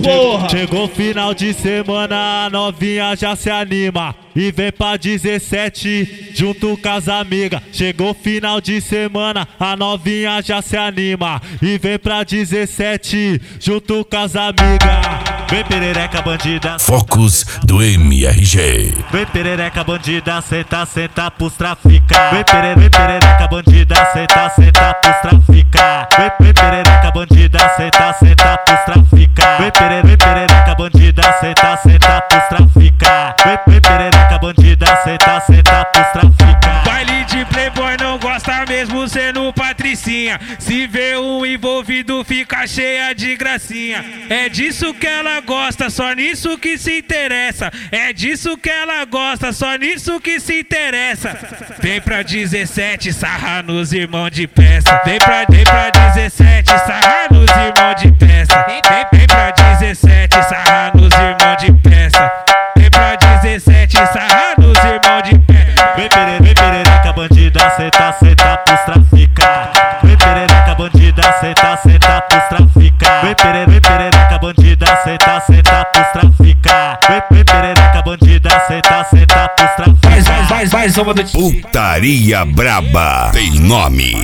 porra. Chegou final de semana, a novinha já se anima e vem pra 17 junto com as amigas. Chegou final de semana, a novinha já se anima e vem pra 17 junto com as amigas. Vem perereca bandida, Focus do MRG. vem perereca bandida, senta, senta pros trafica. Vem perereca bandida, senta, senta pros trafica. Vem perereca bandida, senta, senta pros trafica. Vem perereca bandida, senta, senta pros trafica. Vem perereca bandida, senta, senta pros trafica. Baile de playboy não gosta mesmo sendo patricinha. Se vê um envolvido fica cheia de gracinha. É disso que ela gosta, só nisso que se interessa. É disso que ela gosta, só nisso que se interessa. Vem pra 17, sarra nos irmãos de peça. Vem pra 17, sarra nos irmãos de peça. Vem pra 17, sarra nos irmãos de peça. Vem pra 17, sarra nos irmãos de peça. Vem perereca bandida, senta, senta pros trafica. Vem perereca bandida, senta, senta pros trafica. Vem perereca bandida, senta, senta pros trafica. Vem perereca bandida, senta, senta pros trafica. Mais uma do Putaria braba tem nome.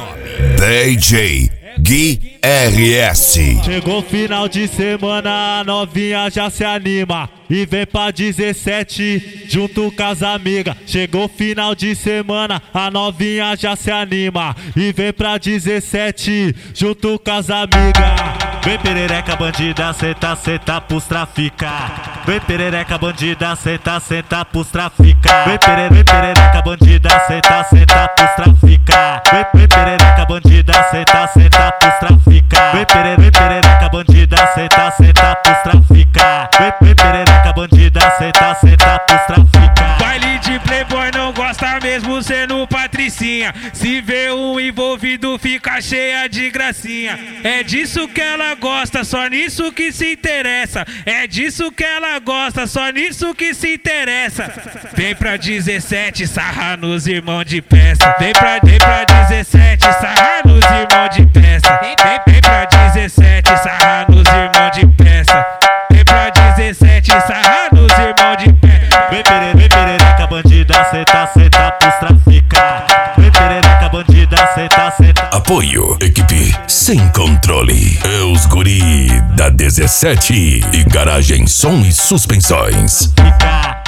DJ Gui RS. Chegou final de semana, a novinha já se anima e vem pra 17 junto com as amigas. Chegou final de semana, a novinha já se anima e vem pra 17 junto com as amigas. Vem perereca bandida, senta, senta pros trafica. Vem perereca bandida, senta, senta pros trafica. Vem perereca bandida, senta, senta pros trafica. Vem perereca bandida, senta, senta pros trafica. Vem perereca bandida, senta, senta pros trafica. Vem perereca bandida, senta, senta pros trafica. baile de playboy não gosta mesmo sendo patricinha. Se vê um envolvido fica cheia de gracinha. É disso que ela gosta, só nisso que se interessa. É disso que ela gosta, só nisso que se interessa. Vem pra 17, sarra nos irmãos de peça. Vem pra 17, sarra nos irmãos de peça. Vem pra 17, sarra nos irmãos de peça. Vem pra 17, sarra nos irmãos de peça. Vem perereca bandida, senta, senta pros trafica. Vem perereca bandida, senta, senta. Apoio, equipe sem controle. É os guri da 17 e Garagem Som e Suspensões. Fica.